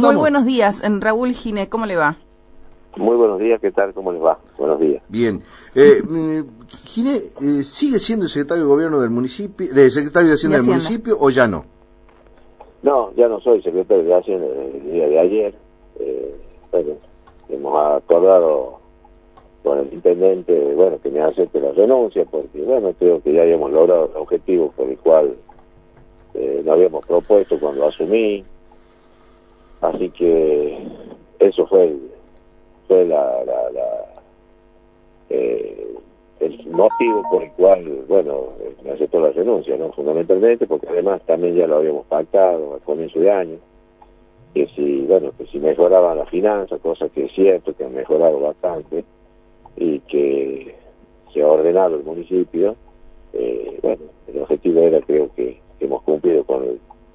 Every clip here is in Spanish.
Muy buenos días, Raúl Gine, ¿cómo le va? Muy buenos días, ¿qué tal? ¿Cómo les va? Buenos días. Bien. Gine, ¿sigue siendo el secretario de Gobierno del municipio, secretario de Hacienda del municipio o ya no? No, ya no soy secretario de Hacienda el día de ayer. Bueno, hemos acordado con el intendente, bueno, que me acepte la renuncia, porque, bueno, creo que ya habíamos logrado el objetivo por el cual nos habíamos propuesto cuando asumí. Así que eso fue el motivo por el cual, bueno, me aceptó la renuncia, ¿no? Fundamentalmente porque además también ya lo habíamos pactado al comienzo de año, que si mejoraban las finanzas, cosa que es cierto que han mejorado bastante, y que se ha ordenado el municipio, bueno, el objetivo era, creo que hemos cumplido con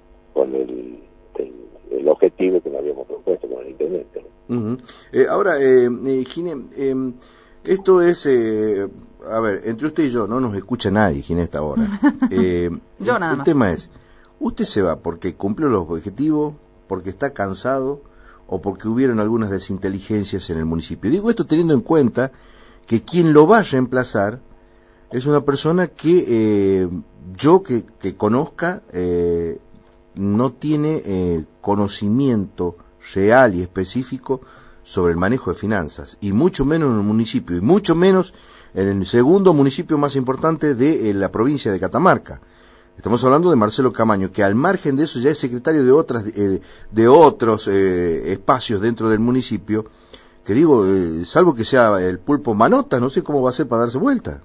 el objetivo que nos habíamos propuesto con el intendente, ¿no? Ahora, Gine, esto es, a ver, entre usted y yo, no nos escucha nadie, Gine, a esta hora. Yo nada más. El tema es, ¿usted se va porque cumplió los objetivos, porque está cansado o porque hubieron algunas desinteligencias en el municipio? Digo esto teniendo en cuenta que quien lo va a reemplazar es una persona que yo que conozca no tiene conocimiento real y específico sobre el manejo de finanzas, y mucho menos en el municipio, y mucho menos en el segundo municipio más importante de la provincia de Catamarca. Estamos hablando de Marcelo Camaño, que al margen de eso ya es secretario de otros espacios dentro del municipio, que digo, salvo que sea el pulpo Manota, no sé cómo va a ser para darse vuelta.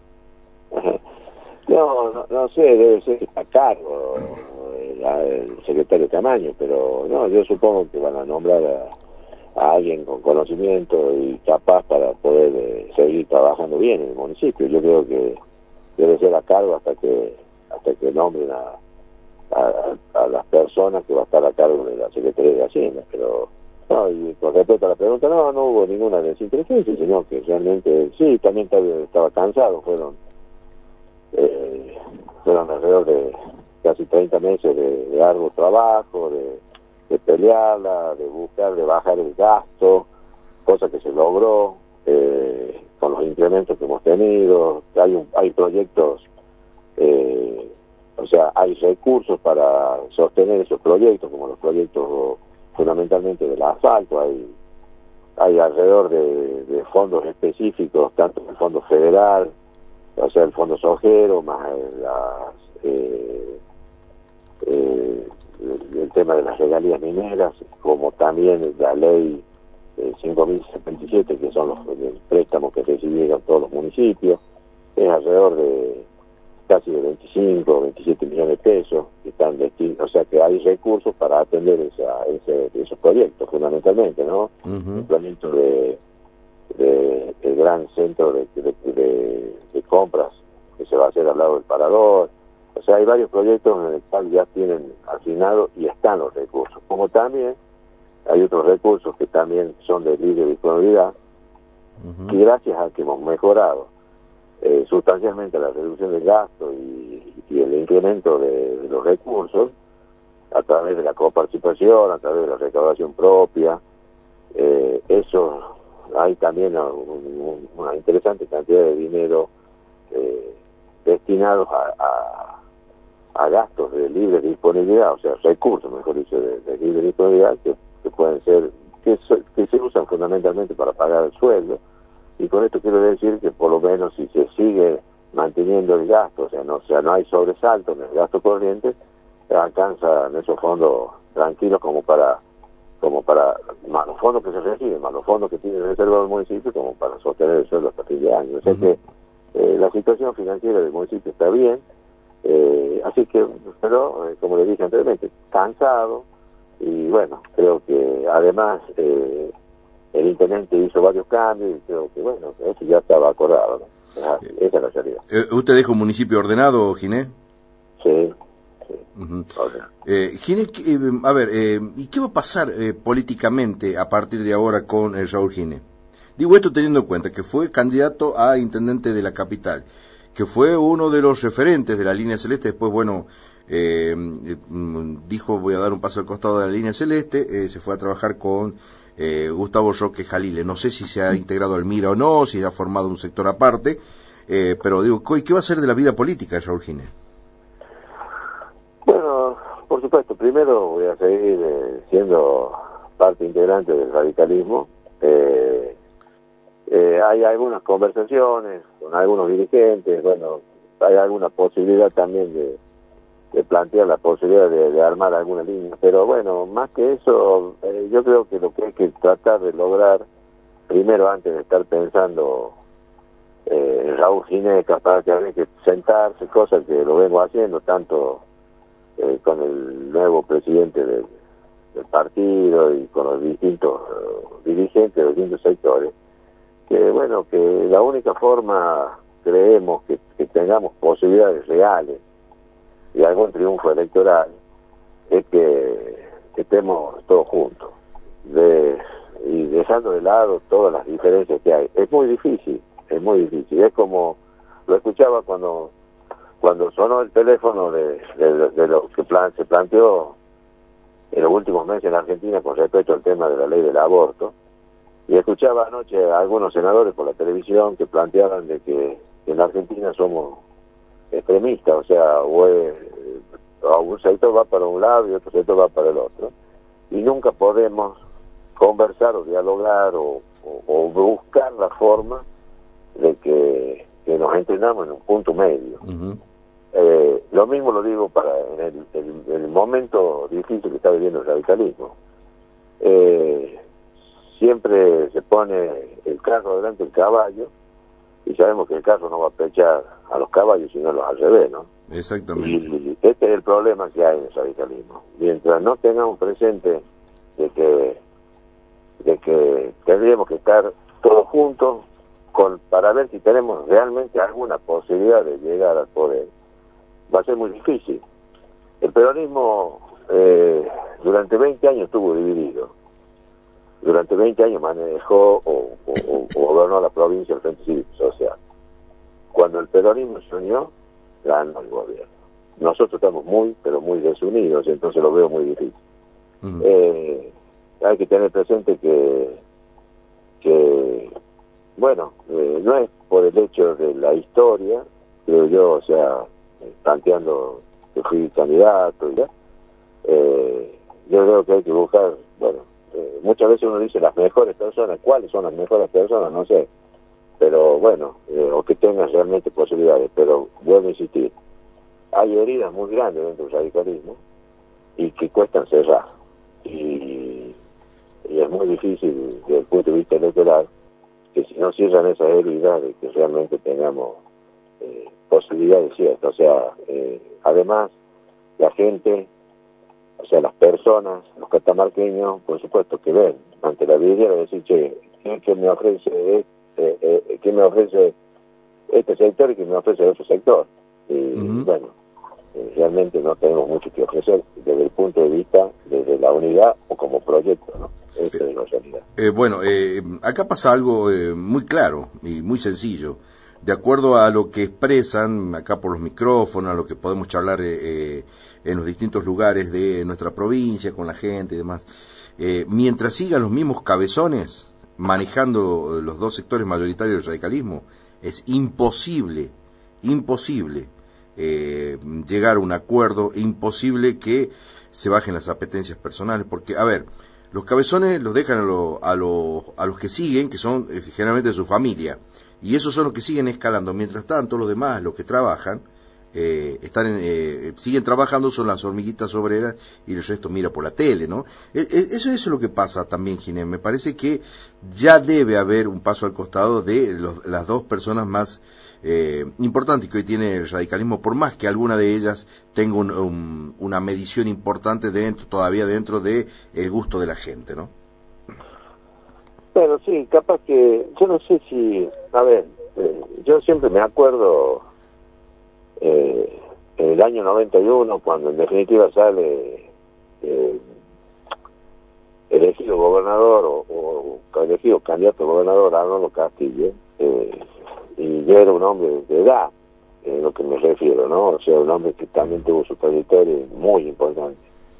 No sé, debe ser a cargo el secretario Camaño, pero no, yo supongo que van a nombrar a alguien con conocimiento y capaz para poder seguir trabajando bien en el municipio. Yo creo que debe ser a cargo hasta que nombren a las personas que va a estar a cargo de la Secretaría de Hacienda. Pero no, y con respecto a la pregunta, no hubo ninguna desinteligencia, sino que realmente sí, también estaba cansado. Fueron alrededor de casi 30 meses de arduo trabajo, de pelearla, de buscar, de bajar el gasto, cosa que se logró con los incrementos que hemos tenido. Hay proyectos, o sea, hay recursos para sostener esos proyectos, como los proyectos fundamentalmente del asfalto. Hay alrededor de fondos específicos, tanto el Fondo Federal, o sea, el Fondo Sojero, más el tema de las regalías mineras, como también la ley 5.077, que son los préstamos que recibieron todos los municipios. Es alrededor de casi de 25 o 27 millones de pesos que están destinados, o sea que hay recursos para atender esos proyectos fundamentalmente, ¿no? El proyecto el gran centro de compras que se va a hacer al lado del parador. O sea, hay varios proyectos en el cual ya tienen asignado y están los recursos. Como también hay otros recursos que también son de libre disponibilidad, y gracias a que hemos mejorado sustancialmente la reducción del gasto y el incremento de los recursos a través de la coparticipación, a través de la recaudación propia, eso hay también una interesante cantidad de dinero destinados a gastos de libre disponibilidad, o sea, recursos, mejor dicho, de libre disponibilidad, que pueden ser, que se usan fundamentalmente para pagar el sueldo. Y con esto quiero decir que por lo menos si se sigue manteniendo el gasto, o sea, no hay sobresalto en el gasto corriente, se alcanzan esos fondos tranquilos como para más los fondos que se reciben, más los fondos que tiene reservado el municipio, como para sostener el sueldo hasta fin de año. O sea que la situación financiera del municipio está bien, así que, pero como le dije anteriormente, cansado, y bueno, creo que además el intendente hizo varios cambios y creo que, bueno, eso ya estaba acordado, ¿no? Esa es la realidad. ¿Usted deja un municipio ordenado, Gine? Sí. Gine, a ver, ¿y qué va a pasar políticamente a partir de ahora con Raúl Gine? Digo esto teniendo en cuenta que fue candidato a intendente de la capital, que fue uno de los referentes de la línea celeste. Después, bueno, dijo voy a dar un paso al costado de la línea celeste, se fue a trabajar con Gustavo Roque Jalile. No sé si se ha integrado al MIRA o no, si ha formado un sector aparte, pero digo, ¿qué va a hacer de la vida política, Raúl Ginés? Bueno, por supuesto, primero voy a seguir siendo parte integrante del radicalismo. Hay algunas conversaciones con algunos dirigentes, bueno, hay alguna posibilidad también de plantear la posibilidad de armar alguna línea, pero bueno, más que eso, yo creo que lo que hay que tratar de lograr, primero antes de estar pensando en Raúl Ginés, capaz que hay que sentarse, cosas que lo vengo haciendo tanto con el nuevo presidente del partido y con los distintos dirigentes de los distintos sectores, que bueno, que la única forma, creemos, que tengamos posibilidades reales y algún triunfo electoral es que estemos todos juntos y dejando de lado todas las diferencias que hay. Es muy difícil, es como lo escuchaba cuando sonó el teléfono de lo que se planteó en los últimos meses en Argentina con respecto al tema de la ley del aborto, y escuchaba anoche a algunos senadores por la televisión que planteaban de que en Argentina somos extremistas, o sea, un sector va para un lado y otro sector va para el otro, y nunca podemos conversar o dialogar o buscar la forma de que nos entendamos en un punto medio. Uh-huh. Lo mismo lo digo para en el momento difícil que está viviendo el radicalismo. Siempre se pone el carro delante del caballo y sabemos que el carro no va a pechar a los caballos sino a los al revés, ¿no? Exactamente. Y este es el problema que hay en el radicalismo. Mientras no tengamos presente de que tendríamos que estar todos juntos para ver si tenemos realmente alguna posibilidad de llegar al poder, va a ser muy difícil. El peronismo durante 20 años estuvo dividido. Durante 20 años manejó o gobernó la provincia del Frente Cívico Social. Cuando el peronismo se unió, ganó el gobierno. Nosotros estamos muy, pero muy desunidos, entonces lo veo muy difícil. Uh-huh. Hay que tener presente que bueno, no es por el hecho de la historia, creo yo, o sea, planteando que fui candidato y ya, yo creo que hay que buscar, bueno, muchas veces uno dice las mejores personas, ¿cuáles son las mejores personas? No sé, pero bueno, o que tengan realmente posibilidades, pero vuelvo a insistir, hay heridas muy grandes dentro del radicalismo y que cuestan cerrar, y es muy difícil desde el punto de vista electoral que si no cierran esas heridas de que realmente tengamos posibilidades ciertas, o sea, además la gente, o sea, las personas, los catamarqueños, por supuesto que ven ante la vidriera y decir, che, ¿qué me ofrece este sector y qué me ofrece otro sector? Y Uh-huh. bueno, realmente no tenemos mucho que ofrecer desde el punto de vista, desde la unidad o como proyecto, ¿no? Esta es la realidad. Bueno, acá pasa algo muy claro y muy sencillo. De acuerdo a lo que expresan acá por los micrófonos, a lo que podemos charlar en los distintos lugares de nuestra provincia, con la gente y demás, mientras sigan los mismos cabezones manejando los dos sectores mayoritarios del radicalismo, es imposible llegar a un acuerdo, imposible que se bajen las apetencias personales, porque, a ver, los cabezones los dejan a los que siguen, que son generalmente de su familia, y esos son los que siguen escalando. Mientras tanto, los demás, los que trabajan, siguen trabajando, son las hormiguitas obreras y el resto mira por la tele, ¿no? Eso es lo que pasa también, Ginés. Me parece que ya debe haber un paso al costado de las dos personas más importantes que hoy tiene el radicalismo, por más que alguna de ellas tenga una medición importante todavía dentro de el gusto de la gente, ¿no? Bueno, sí, capaz que, yo no sé si, a ver, yo siempre me acuerdo en el año 91, cuando en definitiva sale elegido gobernador o elegido candidato a gobernador Arnoldo Castillo, y yo era un hombre de edad, lo que me refiero, ¿no? O sea, un hombre que también tuvo su trayectoria muy importante.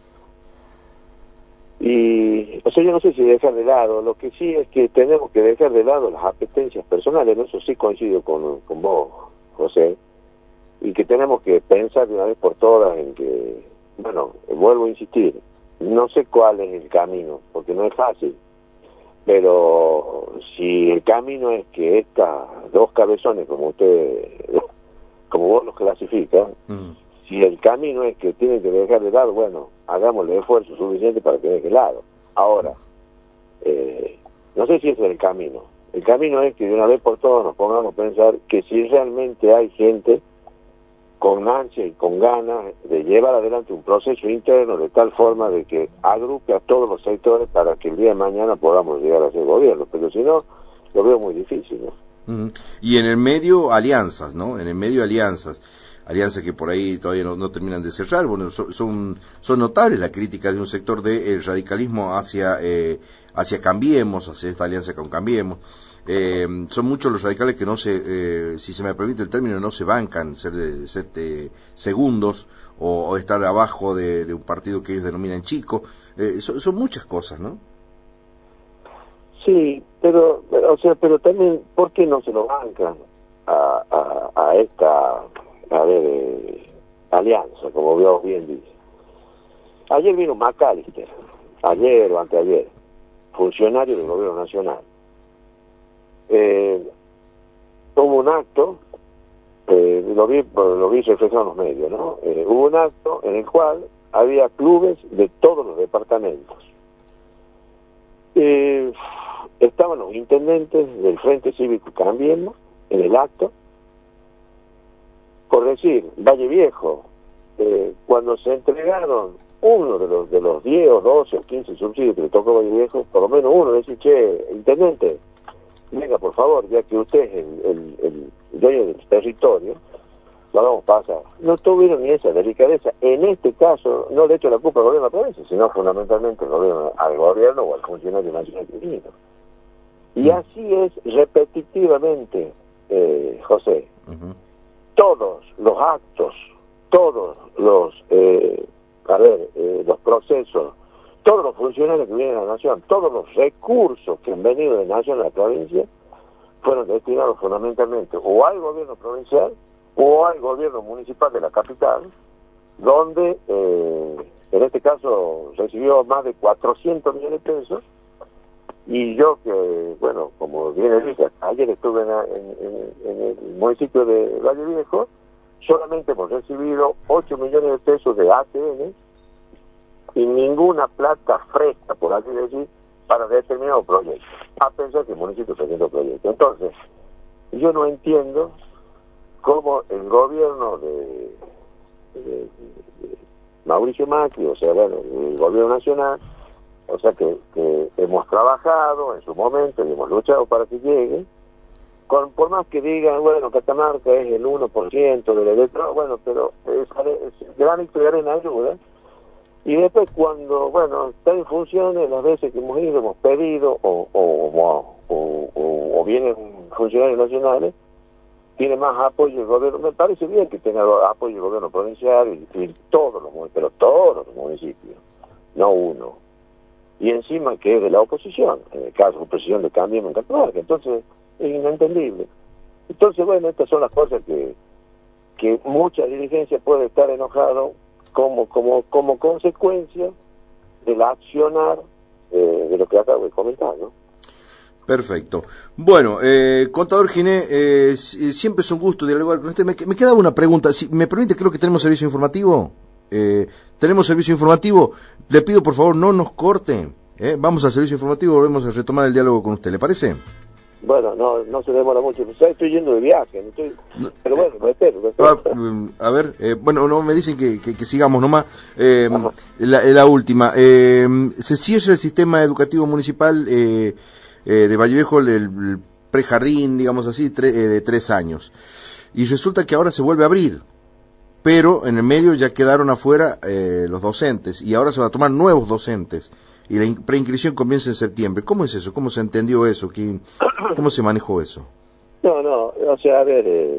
Y, o sea, yo no sé si dejar de lado, lo que sí es que tenemos que dejar de lado las apetencias personales, ¿no? Eso sí coincido con vos, José, y que tenemos que pensar de una vez por todas en que, bueno, vuelvo a insistir, no sé cuál es el camino, porque no es fácil, pero si el camino es que estas dos cabezones, como vos los clasificas, si el camino es que tienen que dejar de lado, bueno, hagámosle esfuerzo suficiente para que deje de lado. Ahora, no sé si ese es el camino. El camino es que de una vez por todas nos pongamos a pensar que si realmente hay gente con ansia y con ganas de llevar adelante un proceso interno de tal forma de que agrupe a todos los sectores para que el día de mañana podamos llegar a ser gobierno, pero si no, lo veo muy difícil, ¿no? Y en el medio alianzas, ¿no? En el medio alianzas que por ahí todavía no terminan de cerrar. Bueno, son notables las críticas de un sector del radicalismo hacia Cambiemos, hacia esta alianza con Cambiemos. Son muchos los radicales que no si se me permite el término, no se bancan ser segundos o estar abajo de un partido que ellos denominan chico. Son muchas cosas, ¿no? Sí, pero también, ¿por qué no se lo bancan a esta alianza, como vos bien dice? Ayer vino McAllister, ayer o anteayer, funcionario del gobierno nacional. Hubo un acto, lo vi reflejado en los medios, ¿no? Hubo un acto en el cual había clubes de todos los departamentos. Estaban los intendentes del Frente Cívico Cambiemos en el acto. Por decir, Valle Viejo, cuando se entregaron uno de los 10 o 12 o 15 subsidios que le tocó a Valle Viejo, por lo menos uno decía, che, intendente, venga por favor, ya que usted es el dueño del territorio, lo hagamos pasar. No tuvieron ni esa delicadeza. En este caso, no le echo la culpa al gobierno de la provincia, sino fundamentalmente al gobierno o al funcionario nacional que vino. Y así es repetitivamente, José. Todos los actos, todos los los procesos, todos los funcionarios que vienen a la nación, todos los recursos que han venido de nación a la provincia fueron destinados fundamentalmente o al gobierno provincial o al gobierno municipal de la capital, donde en este caso recibió más de 400 millones de pesos. Y yo que, bueno, como bien dice, ayer estuve en el municipio de Valle Viejo, solamente hemos recibido 8 millones de pesos de ATN y ninguna plata fresca, por así decir, para determinado proyecto, a pesar que el municipio está haciendo proyectos. Entonces, yo no entiendo cómo el gobierno de Mauricio Macri, o sea, bueno, el gobierno nacional, o sea que hemos trabajado en su momento y hemos luchado para que llegue, por más que digan, bueno, Catamarca es el 1% del electorado, bueno, pero es granito de arena ayuda. Y después cuando, bueno, está en funciones, las veces que hemos ido, hemos pedido, o vienen funcionarios nacionales, tiene más apoyo el gobierno. Me parece bien que tenga apoyo el gobierno provincial y todos los municipios, pero todos los municipios, no uno. Y encima que es de la oposición, en el caso de oposición de Cambiemos en Catamarca. Entonces es inentendible. Entonces, bueno, estas son las cosas que mucha dirigencia puede estar enojado como consecuencia del accionar de lo que acabo de comentar, ¿no? Perfecto. Bueno, contador Giné, siempre es un gusto dialogar con usted. Me quedaba una pregunta, si me permite, creo que tenemos servicio informativo. Tenemos servicio informativo, le pido por favor no nos corte, vamos al servicio informativo, volvemos a retomar el diálogo con usted, ¿le parece? Bueno, no se demora mucho, estoy yendo de viaje, pero bueno, lo espero. A ver, bueno, no me dicen que sigamos nomás. La última, se cierra el sistema educativo municipal de Valle Viejo, el prejardín, digamos así, de 3 años, y resulta que ahora se vuelve a abrir. Pero en el medio ya quedaron afuera los docentes y ahora se van a tomar nuevos docentes y la preinscripción comienza en septiembre. ¿Cómo es eso? ¿Cómo se entendió eso? ¿Cómo se manejó eso? No, o sea, a ver,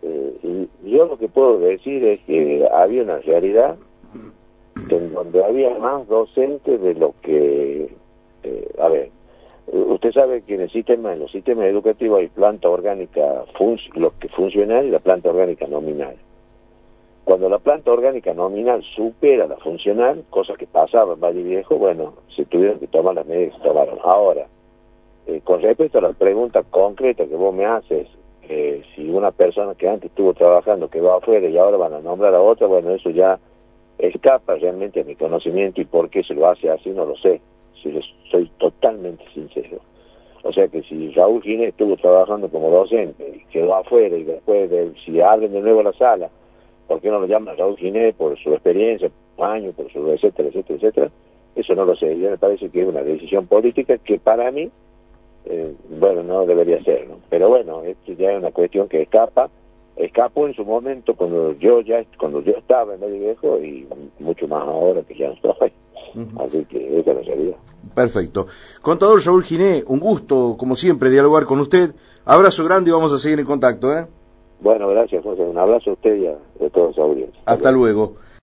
Y yo lo que puedo decir es que había una realidad en donde había más docentes de lo que... a ver, usted sabe que en los sistemas educativos hay planta orgánica lo que funcional y la planta orgánica nominal. Cuando la planta orgánica nominal supera la funcional, cosa que pasaba en Valle Viejo, bueno, se tuvieron que tomar las medidas que se tomaron. Ahora, con respecto a la pregunta concreta que vos me haces, si una persona que antes estuvo trabajando que va afuera y ahora van a nombrar a otra, bueno, eso ya escapa realmente a mi conocimiento, y por qué se lo hace así no lo sé, si les soy totalmente sincero. O sea que si Raúl Ginés estuvo trabajando como docente y quedó afuera, y después si abren de nuevo la sala, ¿por qué no lo llaman Raúl Ginés por su experiencia, por su año, por su etcétera, etcétera, etcétera? Eso no lo sé. Ya me parece que es una decisión política que para mí, bueno, no debería ser, ¿no? Pero bueno, esto ya es una cuestión que escapó en su momento cuando yo estaba en Valle Viejo, y mucho más ahora que ya no estoy. Así que esa es la realidad. Perfecto. Contador Raúl Ginés, un gusto, como siempre, dialogar con usted. Abrazo grande y vamos a seguir en contacto, ¿eh? Bueno, gracias, José. Un abrazo a usted y a todos los audiencias. Hasta luego.